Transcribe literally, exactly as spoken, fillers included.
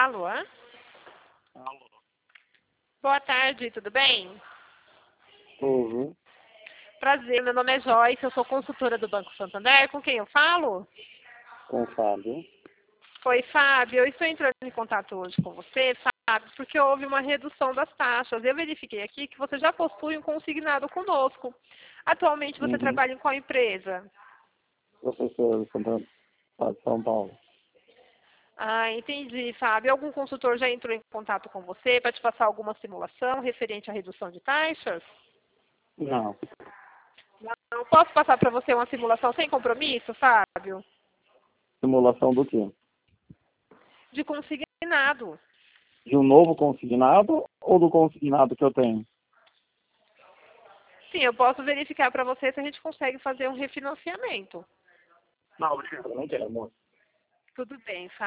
Alô? Alô. Boa tarde, tudo bem? Uhum. Prazer, meu nome é Joyce, eu sou consultora do Banco Santander. Com quem eu falo? Com o Fábio. Oi, Fábio, eu estou entrando em contato hoje com você, Fábio, porque houve uma redução das taxas. Eu verifiquei aqui que você já possui um consignado conosco. Atualmente você Uhum. trabalha em qual empresa? Professor do Centro de São Paulo. Ah, entendi, Fábio. Algum consultor já entrou em contato com você para te passar alguma simulação referente à redução de taxas? Não. Não posso passar para você uma simulação sem compromisso, Fábio? Simulação do quê? De consignado. De um novo consignado ou do consignado que eu tenho? Sim, eu posso verificar para você se a gente consegue fazer um refinanciamento. Não, obrigado. Não quero, amor. Tudo bem, Fábio.